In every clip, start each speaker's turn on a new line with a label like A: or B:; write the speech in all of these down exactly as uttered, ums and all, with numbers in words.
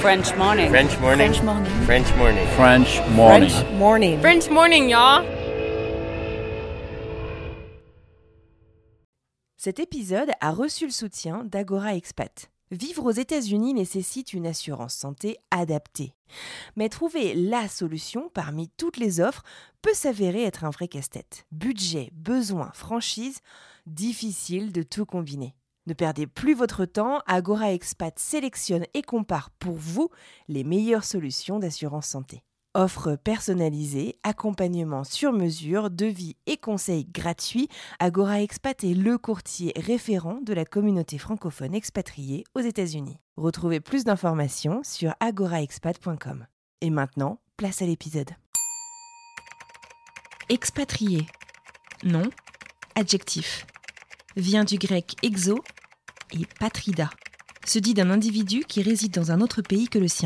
A: French morning.
B: French morning.
A: French morning.
B: French morning.
C: French morning.
A: French morning.
D: French morning, y'all.
E: Cet épisode a reçu le soutien d'Agora Expat. Vivre aux États-Unis nécessite une assurance santé adaptée. Mais trouver la solution parmi toutes les offres peut s'avérer être un vrai casse-tête. Budget, besoins, franchise, difficile de tout combiner. Ne perdez plus votre temps, Agora Expat sélectionne et compare pour vous les meilleures solutions d'assurance santé. Offres personnalisées, accompagnement sur mesure, devis et conseils gratuits, Agora Expat est le courtier référent de la communauté francophone expatriée aux États-Unis. Retrouvez plus d'informations sur agora expat point com. Et maintenant, place à l'épisode. Expatrié. Nom. Adjectif. Vient du grec exo et patrida. Se dit d'un individu qui réside dans un autre pays que le sien.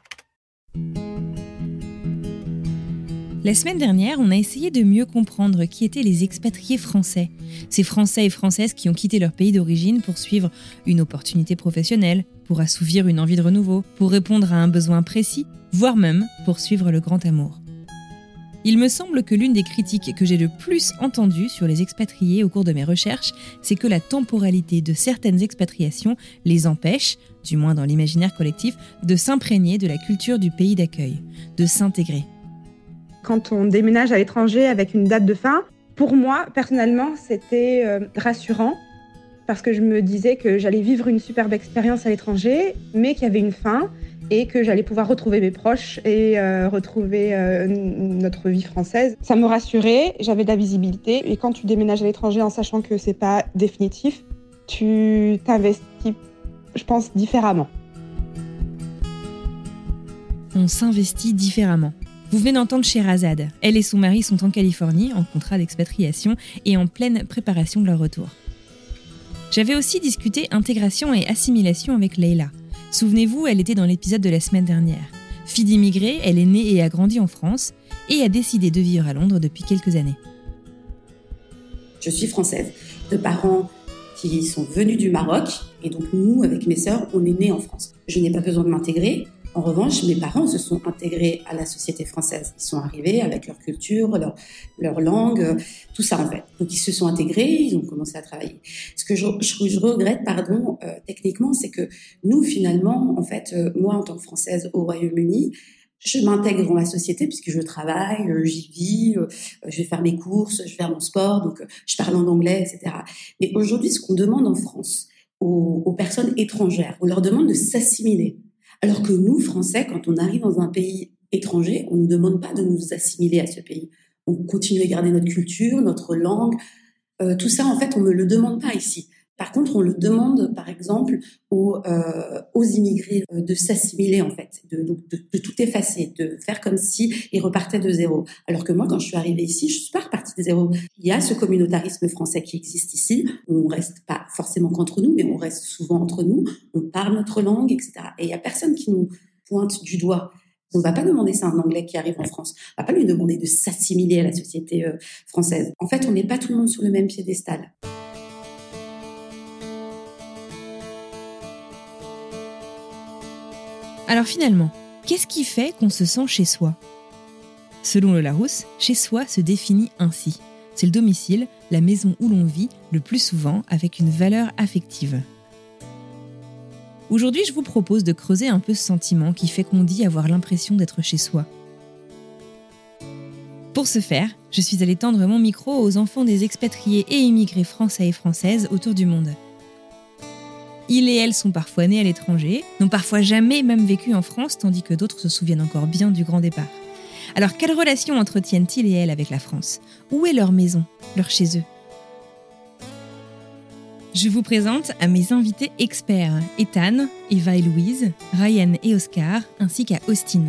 E: La semaine dernière, on a essayé de mieux comprendre qui étaient les expatriés français. Ces Français et Françaises qui ont quitté leur pays d'origine pour suivre une opportunité professionnelle, pour assouvir une envie de renouveau, pour répondre à un besoin précis, voire même pour suivre le grand amour. Il me semble que l'une des critiques que j'ai le plus entendues sur les expatriés au cours de mes recherches, c'est que la temporalité de certaines expatriations les empêche, du moins dans l'imaginaire collectif, de s'imprégner de la culture du pays d'accueil, de s'intégrer.
F: Quand on déménage à l'étranger avec une date de fin, pour moi, personnellement, c'était euh, rassurant parce que je me disais que j'allais vivre une superbe expérience à l'étranger, mais qu'il y avait une fin et que j'allais pouvoir retrouver mes proches et euh, retrouver euh, notre vie française. Ça me rassurait, j'avais de la visibilité. Et quand tu déménages à l'étranger en sachant que c'est pas définitif, tu t'investis, je pense, différemment.
E: On s'investit différemment. Vous venez d'entendre Sherazade. Elle et son mari sont en Californie, en contrat d'expatriation et en pleine préparation de leur retour. J'avais aussi discuté intégration et assimilation avec Leila. Souvenez-vous, elle était dans l'épisode de la semaine dernière. Fille d'immigrés, elle est née et a grandi en France et a décidé de vivre à Londres depuis quelques années.
G: Je suis française, de parents qui sont venus du Maroc et donc nous, avec mes sœurs, on est nés en France. Je n'ai pas besoin de m'intégrer. En revanche, mes parents se sont intégrés à la société française. Ils sont arrivés avec leur culture, leur, leur langue, tout ça en fait. Donc ils se sont intégrés, ils ont commencé à travailler. Ce que je, je, je regrette, pardon, euh, techniquement, c'est que nous, finalement, en fait, euh, moi en tant que Française au Royaume-Uni, je m'intègre dans la société puisque je travaille, euh, j'y vis, euh, je vais faire mes courses, je vais faire mon sport, donc euh, je parle en anglais, et cetera. Mais aujourd'hui, ce qu'on demande en France aux, aux personnes étrangères, on leur demande de s'assimiler. Alors que nous, Français, quand on arrive dans un pays étranger, on ne nous demande pas de nous assimiler à ce pays. On continue à garder notre culture, notre langue. Euh, tout ça, en fait, on ne me le demande pas ici. Par contre, on le demande, par exemple, aux, euh, aux immigrés euh, de s'assimiler, en fait, de, de, de tout effacer, de faire comme si ils repartaient de zéro. Alors que moi, quand je suis arrivée ici, je suis pas repartie de zéro. Il y a ce communautarisme français qui existe ici. On reste pas forcément qu'entre nous, mais on reste souvent entre nous. On parle notre langue, et cetera. Et il y a personne qui nous pointe du doigt. On ne va pas demander ça à un Anglais qui arrive en France. On ne va pas lui demander de s'assimiler à la société euh, française. En fait, on n'est pas tout le monde sur le même piédestal.
E: Alors finalement, qu'est-ce qui fait qu'on se sent chez soi ? Selon le Larousse, chez soi se définit ainsi. C'est le domicile, la maison où l'on vit, le plus souvent avec une valeur affective. Aujourd'hui, je vous propose de creuser un peu ce sentiment qui fait qu'on dit avoir l'impression d'être chez soi. Pour ce faire, je suis allée tendre mon micro aux enfants des expatriés et immigrés français et françaises autour du monde. Ils et elles sont parfois nés à l'étranger, n'ont parfois jamais même vécu en France, tandis que d'autres se souviennent encore bien du grand départ. Alors, quelle relation entretiennent-ils et elles avec la France ? Où est leur maison, leur chez eux ? Je vous présente à mes invités experts, Ethan, Eva et Louise, Ryan et Oscar, ainsi qu'à Austin.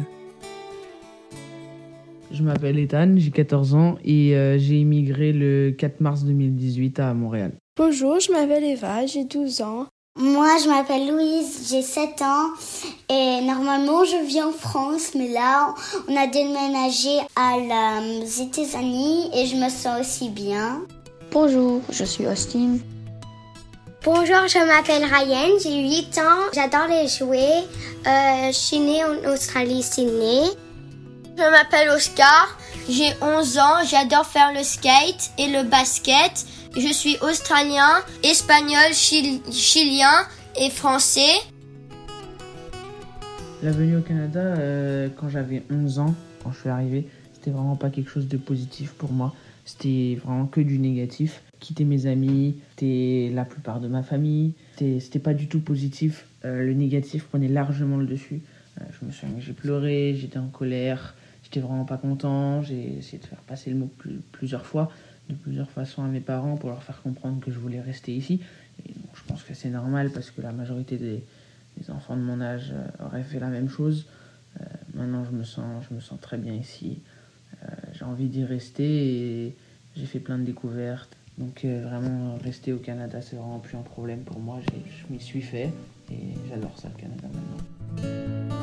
H: Je m'appelle Ethan, j'ai quatorze ans et euh, j'ai immigré le quatre mars deux mille dix-huit à Montréal.
I: Bonjour, je m'appelle Eva, j'ai douze ans.
J: Moi, je m'appelle Louise, j'ai sept ans et normalement, je vis en France, mais là, on a déménagé à les États-Unis et je me sens aussi bien.
K: Bonjour, je suis Austin.
J: Bonjour, je m'appelle Ryan, j'ai huit ans, j'adore les jouets. Euh, je suis née en Australie, Sydney.
I: Je m'appelle Oscar, j'ai onze ans, j'adore faire le skate et le basket. Je suis australien, espagnol, chil- chilien et français.
H: La venue au Canada, euh, quand j'avais onze ans, quand je suis arrivé, c'était vraiment pas quelque chose de positif pour moi. C'était vraiment que du négatif. Quitter mes amis, c'était la plupart de ma famille. C'était, c'était pas du tout positif. Euh, le négatif prenait largement le dessus. Euh, je me souviens que j'ai pleuré, j'étais en colère, j'étais vraiment pas content. J'ai essayé de faire passer le mot plus, plusieurs fois, de plusieurs façons à mes parents pour leur faire comprendre que je voulais rester ici. Et bon, je pense que c'est normal parce que la majorité des, des enfants de mon âge euh, auraient fait la même chose. Euh, maintenant, je me sens, je me sens très bien ici. Euh, j'ai envie d'y rester et j'ai fait plein de découvertes. Donc euh, vraiment, rester au Canada, c'est vraiment plus un problème pour moi. J'ai, je m'y suis fait et j'adore ça, le Canada, maintenant.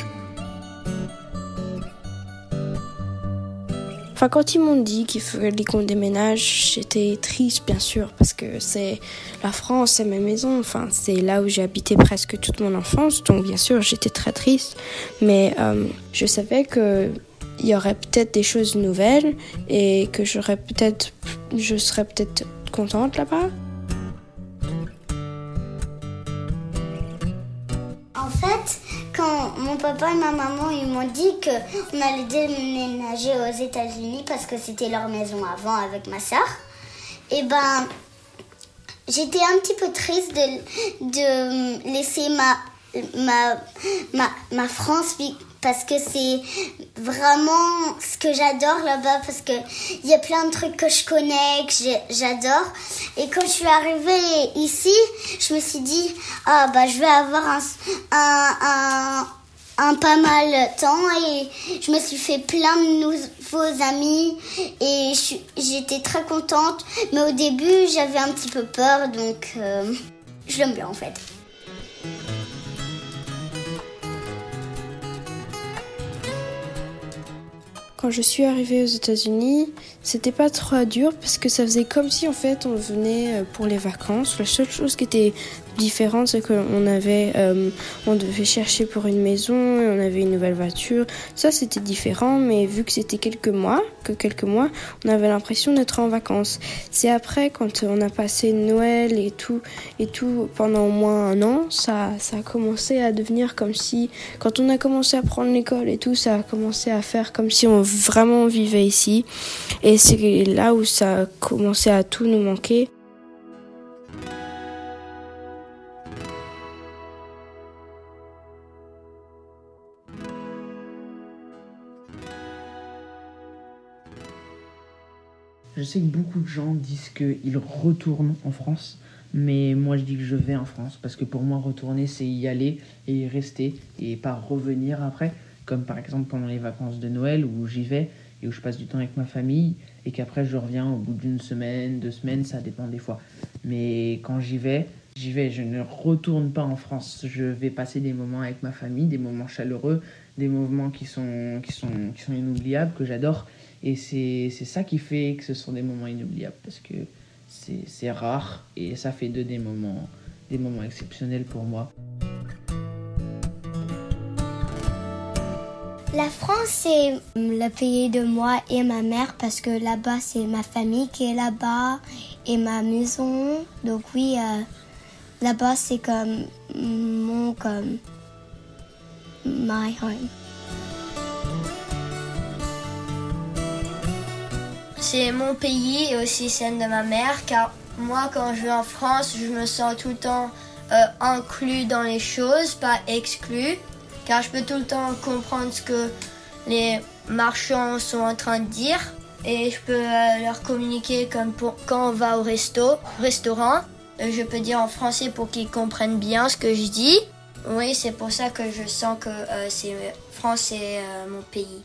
I: Enfin, quand ils m'ont dit qu'il fallait qu'on déménage, j'étais triste, bien sûr, parce que c'est la France, c'est ma maison. Enfin, c'est là où j'ai habité presque toute mon enfance. Donc, bien sûr, j'étais très triste. Mais euh, je savais que il y aurait peut-être des choses nouvelles et que j'aurais peut-être, je serais peut-être contente là-bas.
J: En fait, quand mon papa et ma maman ils m'ont dit qu'on allait déménager aux États-Unis parce que c'était leur maison avant avec ma sœur, et ben j'étais un petit peu triste de, de laisser ma, ma, ma, ma France parce que c'est vraiment ce que j'adore là-bas, parce que il y a plein de trucs que je connais, que j'adore. Et quand je suis arrivée ici, je me suis dit ah bah je vais avoir un un, un, un pas mal de temps, et je me suis fait plein de nouveaux amis et je, j'étais très contente. Mais au début, j'avais un petit peu peur, donc euh, je l'aime bien en fait.
I: Quand je suis arrivée aux États-Unis, c'était pas trop dur parce que ça faisait comme si en fait on venait pour les vacances. La seule chose qui était différente, c'est qu'on avait, euh, on devait chercher pour une maison et on avait une nouvelle voiture. Ça, c'était différent, mais vu que c'était quelques mois, que quelques mois, on avait l'impression d'être en vacances. C'est après, quand on a passé Noël et tout, et tout pendant au moins un an, ça, ça a commencé à devenir comme si, quand on a commencé à prendre l'école et tout, ça a commencé à faire comme si on vraiment vivait ici. Et c'est là où ça a commencé à tout nous manquer.
H: Je sais que beaucoup de gens disent qu'ils retournent en France, mais moi je dis que je vais en France, parce que pour moi retourner c'est y aller et y rester et pas revenir après, comme par exemple pendant les vacances de Noël où j'y vais et où je passe du temps avec ma famille et qu'après je reviens au bout d'une semaine, deux semaines, ça dépend des fois. Mais quand j'y vais, j'y vais, je ne retourne pas en France. Je vais passer des moments avec ma famille, des moments chaleureux, des moments qui sont, qui sont, qui sont inoubliables, que j'adore. Et c'est, c'est ça qui fait que ce sont des moments inoubliables, parce que c'est, c'est rare et ça fait d'eux des moments, des moments exceptionnels pour moi.
J: La France, c'est le pays de moi et ma mère, parce que là-bas, c'est ma famille qui est là-bas et ma maison. Donc oui, euh, là-bas, c'est comme mon, comme my home.
I: C'est mon pays et aussi celle de ma mère, car moi, quand je vais en France, je me sens tout le temps euh, inclus dans les choses, pas exclu, car je peux tout le temps comprendre ce que les marchands sont en train de dire et je peux euh, leur communiquer comme pour, quand on va au resto, restaurant. Euh, je peux dire en français pour qu'ils comprennent bien ce que je dis. Oui, c'est pour ça que je sens que euh, c'est, France, c'est euh, mon pays.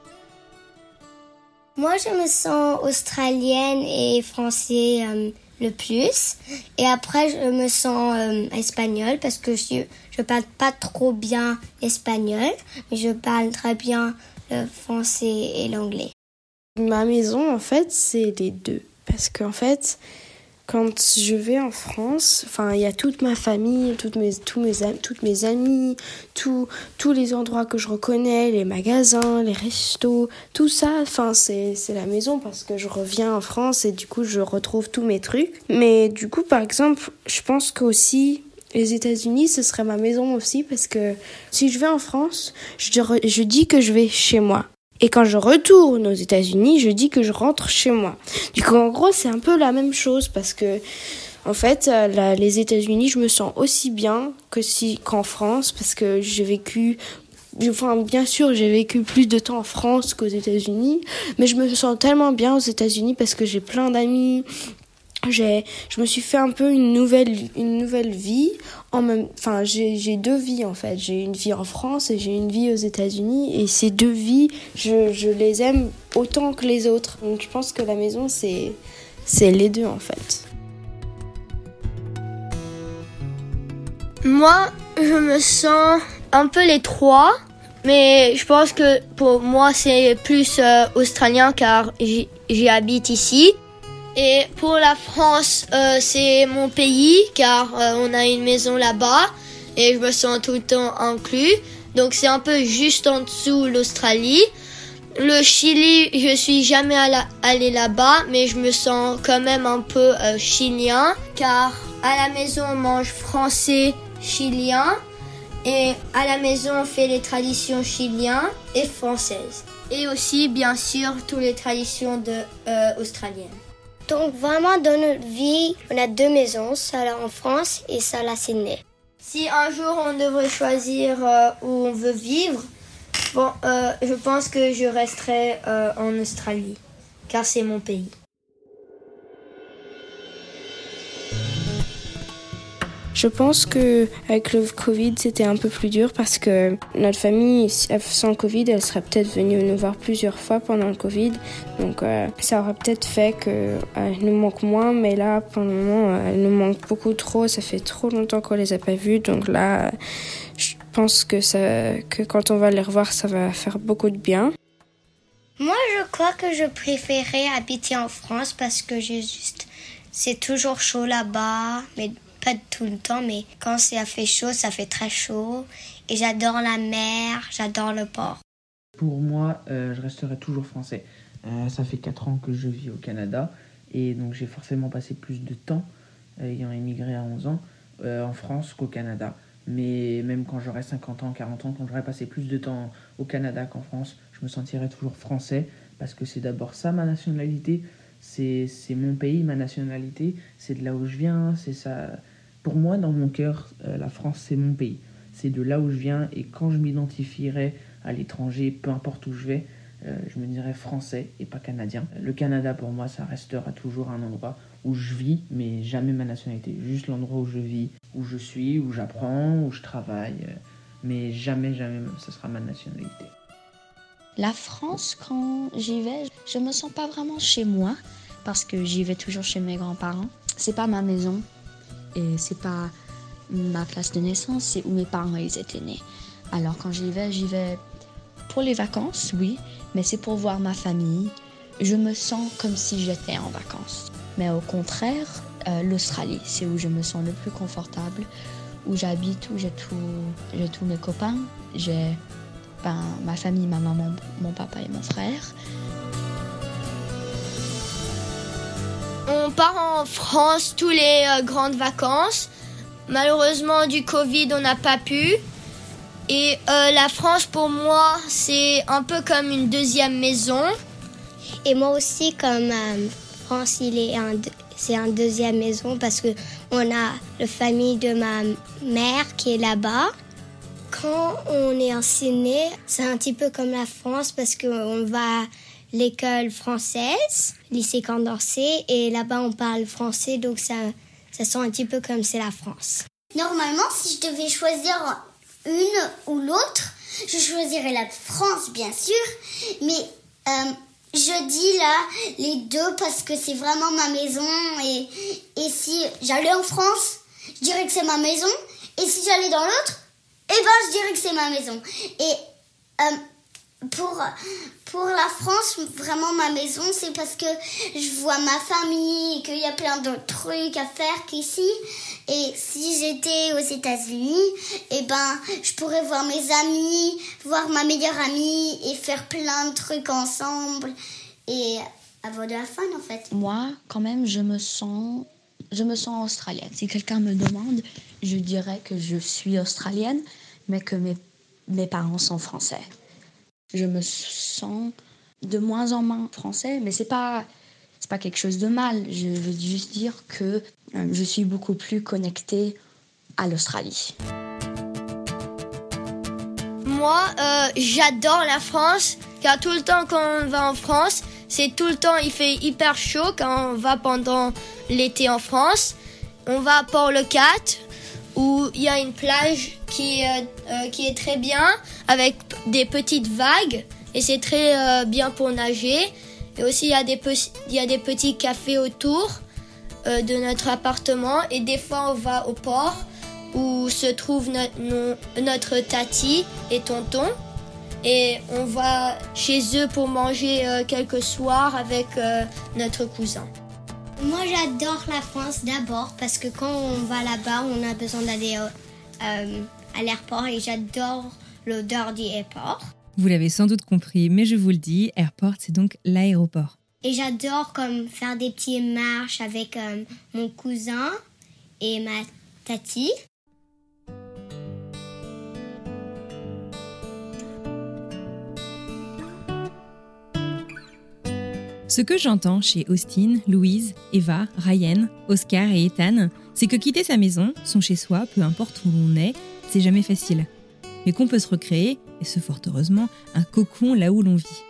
J: Moi, je me sens australienne et français euh, le plus. Et après, je me sens euh, espagnole parce que je je parle pas trop bien espagnol, mais je parle très bien le français et l'anglais.
I: Ma maison, en fait, c'est les deux. Parce qu'en fait, Quand je vais en France, enfin, il y a toute ma famille, toutes mes, tous mes, toutes mes amis, tout, tous les endroits que je reconnais, les magasins, les restos, tout ça, enfin, c'est, c'est la maison parce que je reviens en France et du coup, je retrouve tous mes trucs. Mais du coup, par exemple, je pense qu'aussi, les États-Unis, ce serait ma maison aussi parce que si je vais en France, je, je dis que je vais chez moi. Et quand je retourne aux États-Unis, je dis que je rentre chez moi. Du coup, en gros, c'est un peu la même chose parce que, en fait, là, les États-Unis, je me sens aussi bien que si qu'en France parce que j'ai vécu, enfin, bien sûr, j'ai vécu plus de temps en France qu'aux États-Unis, mais je me sens tellement bien aux États-Unis parce que j'ai plein d'amis. J'ai, je me suis fait un peu une nouvelle, une nouvelle vie. En même, enfin, j'ai, j'ai deux vies en fait. J'ai une vie en France et j'ai une vie aux États-Unis. Et ces deux vies, je, je les aime autant que les autres. Donc, je pense que la maison, c'est, c'est les deux en fait.
A: Moi, je me sens un peu les trois, mais je pense que pour moi, c'est plus euh, australien car j'y, j'y habite ici. Et pour la France, euh, c'est mon pays car euh, on a une maison là-bas et je me sens tout le temps inclus. Donc c'est un peu juste en dessous l'Australie. Le Chili, je suis jamais allée là-bas, mais je me sens quand même un peu euh, chilien car à la maison on mange français chilien et à la maison on fait les traditions chiliennes et françaises. Et aussi bien sûr toutes les traditions de, euh, australiennes.
J: Donc vraiment dans notre vie, on a deux maisons, celle en France et celle à Sydney.
A: Si un jour on devrait choisir euh, où on veut vivre, bon, euh, je pense que je resterai euh, en Australie, car c'est mon pays.
I: Je pense que avec le Covid, c'était un peu plus dur parce que notre famille, sans Covid, elle serait peut-être venue nous voir plusieurs fois pendant le Covid. Donc, euh, ça aurait peut-être fait qu'elle nous manque moins. Mais là, pour le moment, elle nous manque beaucoup trop. Ça fait trop longtemps qu'on les a pas vus. Donc là, je pense que, ça, que quand on va les revoir, ça va faire beaucoup de bien.
J: Moi, je crois que je préférais habiter en France parce que j'ai juste... c'est toujours chaud là-bas, mais... pas tout le temps, mais quand ça fait chaud, ça fait très chaud. Et j'adore la mer, j'adore le port.
H: Pour moi, euh, je resterai toujours français. Euh, ça fait quatre ans que je vis au Canada. Et donc j'ai forcément passé plus de temps, euh, ayant émigré à onze ans, euh, en France qu'au Canada. Mais même quand j'aurai cinquante ans, quarante ans, quand j'aurai passé plus de temps au Canada qu'en France, je me sentirai toujours français. Parce que c'est d'abord ça ma nationalité. C'est, c'est mon pays, ma nationalité. C'est de là où je viens, c'est ça... Pour moi, dans mon cœur, euh, la France, c'est mon pays. C'est de là où je viens et quand je m'identifierai à l'étranger, peu importe où je vais, euh, je me dirai français et pas canadien. Le Canada, pour moi, ça restera toujours un endroit où je vis, mais jamais ma nationalité. Juste l'endroit où je vis, où je suis, où j'apprends, où je travaille. Euh, mais jamais, jamais, ça sera ma nationalité.
B: La France, quand j'y vais, je me sens pas vraiment chez moi parce que j'y vais toujours chez mes grands-parents. C'est pas ma maison. Et c'est pas ma place de naissance, c'est où mes parents ils étaient nés. Alors quand j'y vais, j'y vais pour les vacances, oui, mais c'est pour voir ma famille. Je me sens comme si j'étais en vacances. Mais au contraire, euh, l'Australie, c'est où je me sens le plus confortable, où j'habite, où j'ai, tout, j'ai tous mes copains, j'ai ben, ma famille, ma maman, mon papa et mon frère.
A: On part en France tous les euh, grandes vacances. Malheureusement, du Covid, on n'a pas pu. Et euh, la France, pour moi, c'est un peu comme une deuxième maison.
J: Et moi aussi, comme euh, France, il est un, c'est une deuxième maison parce qu'on a la famille de ma mère qui est là-bas. Quand on est en Sydney, c'est un petit peu comme la France parce qu'on va... l'école française, lycée Condorcet, et là-bas on parle français, donc ça, ça sent un petit peu comme c'est la France. Normalement, si je devais choisir une ou l'autre, je choisirais la France, bien sûr, mais euh, je dis là les deux parce que c'est vraiment ma maison, et, et si j'allais en France, je dirais que c'est ma maison, et si j'allais dans l'autre, eh ben je dirais que c'est ma maison. Et... Euh, pour, pour la France, vraiment ma maison, c'est parce que je vois ma famille et qu'il y a plein d'autres trucs à faire qu'ici. Et si j'étais aux États-Unis, eh ben, je pourrais voir mes amis, voir ma meilleure amie et faire plein de trucs ensemble et avoir de la fun en fait.
B: Moi, quand même, je me sens, je me sens australienne. Si quelqu'un me demande, je dirais que je suis australienne, mais que mes, mes parents sont français. Je me sens de moins en moins français, mais c'est pas, c'est pas quelque chose de mal. Je veux juste dire que euh, je suis beaucoup plus connectée à l'Australie.
A: Moi, euh, j'adore la France, car tout le temps quand on va en France, c'est tout le temps, il fait hyper chaud quand on va pendant l'été en France. On va à Port-le-Cat, où il y a une plage qui, euh, euh, qui est très bien, avec des petites vagues, et c'est très euh, bien pour nager. Et aussi, il y a des, pe- il y a des petits cafés autour euh, de notre appartement, et des fois, on va au port, où se trouve no- no- notre tati et tonton. Et on va chez eux pour manger euh, quelques soirs avec euh, notre cousin.
J: Moi, j'adore la France d'abord parce que quand on va là-bas, on a besoin d'aller euh, à l'aéroport et j'adore l'odeur du aéroport.
C: Vous l'avez sans doute compris, mais je vous le dis, airport, c'est donc l'aéroport.
J: Et j'adore comme faire des petites marches avec euh, mon cousin et ma tati.
C: Ce que j'entends chez Austin, Louise, Eva, Ryan, Oscar et Ethan, c'est que quitter sa maison, son chez-soi, peu importe où l'on est, c'est jamais facile. Mais qu'on peut se recréer, et ce fort heureusement, un cocon là où l'on vit.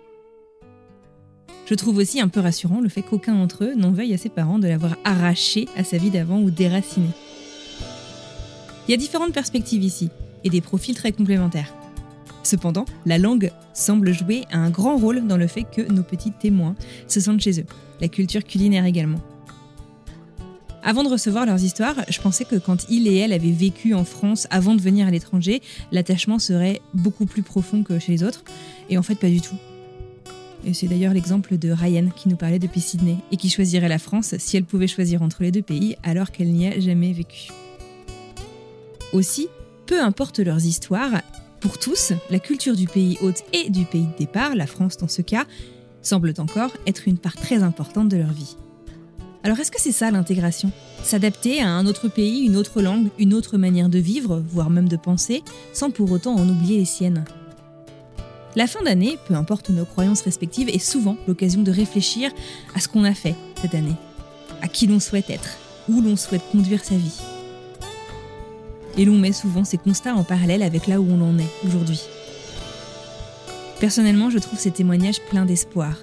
C: Je trouve aussi un peu rassurant le fait qu'aucun d'entre eux n'en veuille à ses parents de l'avoir arraché à sa vie d'avant ou déraciné. Il y a différentes perspectives ici, et des profils très complémentaires. Cependant, la langue semble jouer un grand rôle dans le fait que nos petits témoins se sentent chez eux, la culture culinaire également. Avant de recevoir leurs histoires, je pensais que quand ils et elles avaient vécu en France avant de venir à l'étranger, l'attachement serait beaucoup plus profond que chez les autres, et en fait pas du tout. Et c'est d'ailleurs l'exemple de Ryan qui nous parlait depuis Sydney, et qui choisirait la France si elle pouvait choisir entre les deux pays alors qu'elle n'y a jamais vécu. Aussi, peu importe leurs histoires, pour tous, la culture du pays hôte et du pays de départ, la France dans ce cas, semble encore être une part très importante de leur vie. Alors est-ce que c'est ça l'intégration ? S'adapter à un autre pays, une autre langue, une autre manière de vivre, voire même de penser, sans pour autant en oublier les siennes ? La fin d'année, peu importe nos croyances respectives, est souvent l'occasion de réfléchir à ce qu'on a fait cette année, à qui l'on souhaite être, où l'on souhaite conduire sa vie. Et l'on met souvent ces constats en parallèle avec là où on en est aujourd'hui. Personnellement, je trouve ces témoignages pleins d'espoir.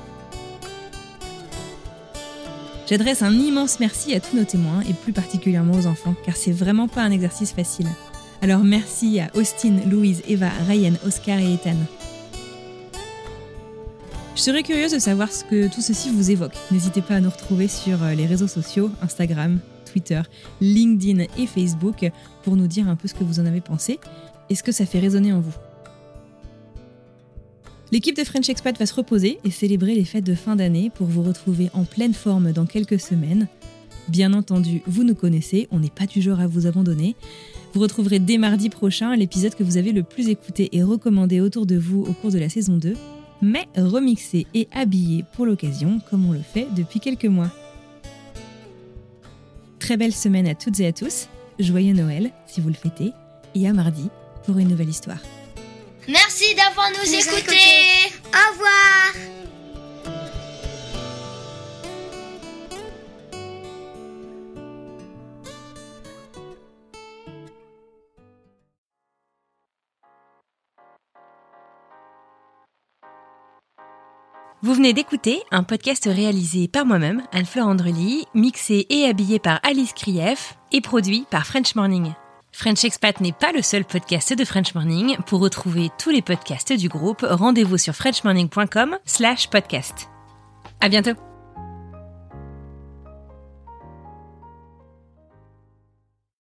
C: J'adresse un immense merci à tous nos témoins et plus particulièrement aux enfants, car c'est vraiment pas un exercice facile. Alors merci à Austin, Louise, Eva, Ryan, Oscar et Ethan. Je serais curieuse de savoir ce que tout ceci vous évoque. N'hésitez pas à nous retrouver sur les réseaux sociaux, Instagram, Twitter, LinkedIn et Facebook pour nous dire un peu ce que vous en avez pensé et ce que ça fait résonner en vous. L'équipe de French Expat va se reposer et célébrer les fêtes de fin d'année pour vous retrouver en pleine forme dans quelques semaines. Bien entendu, vous nous connaissez, on n'est pas du genre à vous abandonner. Vous retrouverez dès mardi prochain l'épisode que vous avez le plus écouté et recommandé autour de vous au cours de la saison deux, mais remixé et habillé pour l'occasion comme on le fait depuis quelques mois. Très belle semaine à toutes et à tous, joyeux Noël si vous le fêtez, et à mardi pour une nouvelle histoire.
A: Merci d'avoir nous, nous écoutés. écoutés. Au revoir.
E: Vous venez d'écouter un podcast réalisé par moi-même, Anne-Fleur Andrely, mixé et habillé par Alice Krief et produit par French Morning. French Expat n'est pas le seul podcast de French Morning. Pour retrouver tous les podcasts du groupe, rendez-vous sur french morning point com slash podcast. À bientôt.